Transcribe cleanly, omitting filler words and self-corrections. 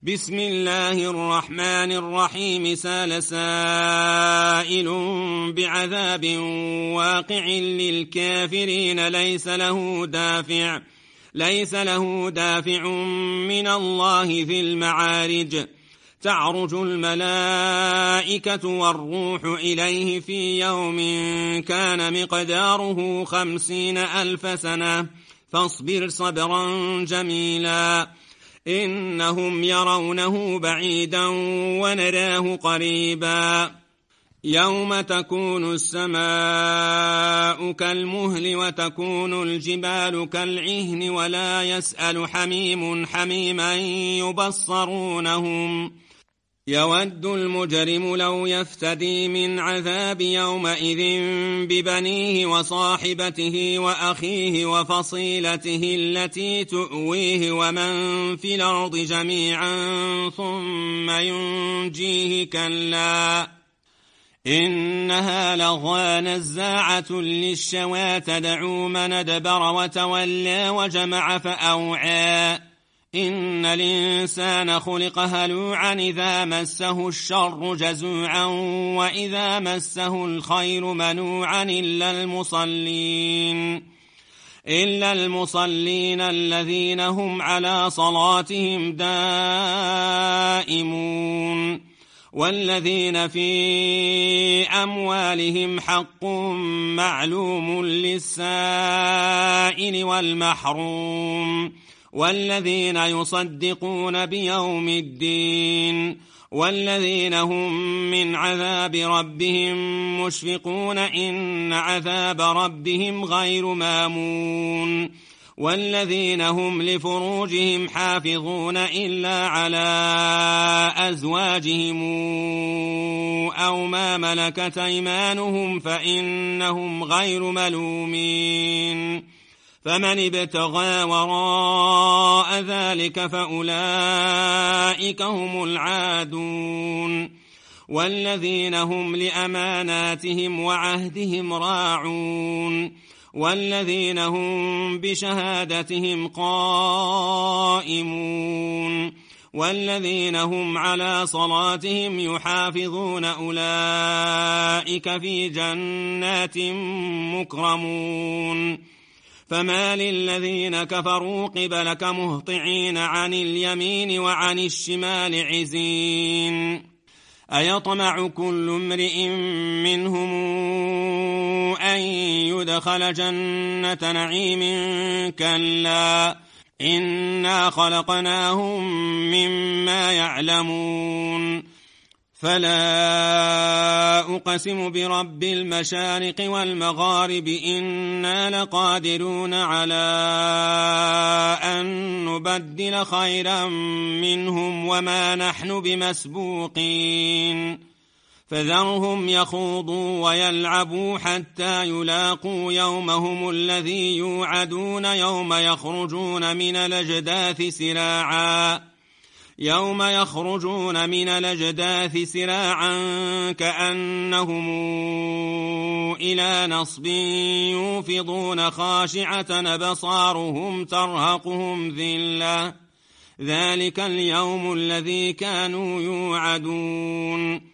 بسم الله الرحمن الرحيم. سال سائل بعذاب واقع للكافرين ليس له دافع من الله في المعارج. تعرج الملائكة والروح إليه في يوم كان مقداره 50,000 سنة فاصبر صبرا جميلا. إنهم يرونه بعيدا ونراه قريبا. يوم تكون السماء كالمهل وتكون الجبال كالعهن ولا يسأل حميم حميما يبصرونهم. يود المجرم لو يفتدي من عذاب يومئذ ببنيه وصاحبته وأخيه وفصيلته التي تؤويه ومن في الأرض جميعا ثم ينجيه. كلا إنها لظى نزاعة للشوى تدعو من أدبر وتولى وجمع فأوعى. إن الإنسان خلق هلوعا إذا مسه الشر جزوعا وإذا مسه الخير منوعا إلا المصلين الذين هم على صلاتهم دائمون والذين في أموالهم حق معلوم للسائل والمحروم والذين يصدقون بيوم الدين والذين هم من عذاب ربهم مشفقون إن عذاب ربهم غير مامون. والذين هم لفروجهم حافظون إلا على أزواجهم أو ما ملكت أيمانهم فإنهم غير ملومين. فمن ابتغى وراء ذلك فأولئك هم العادون. والذين هم لأماناتهم وعهدهم راعون والذين هم بشهادتهم قائمون والذين هم على صلاتهم يحافظون أولئك في جنات مكرمون. فما للذين كفروا قبلك مهطعين عن اليمين وعن الشمال عزين. أيطمع كل امرئ منهم أن يدخل جنة نعيم؟ كلا إنا خلقناهم مما يعلمون. فلا أقسم برب المشارق والمغارب إنا لقادرون على أن نبدل خيرا منهم وما نحن بمسبوقين. فذرهم يخوضوا ويلعبوا حتى يلاقوا يومهم الذي يوعدون يوم يخرجون من الأجداث سراعا كأنهم إلى نصب يوفضون خاشعة أبصارهم ترهقهم ذلة ذلك اليوم الذي كانوا يوعدون.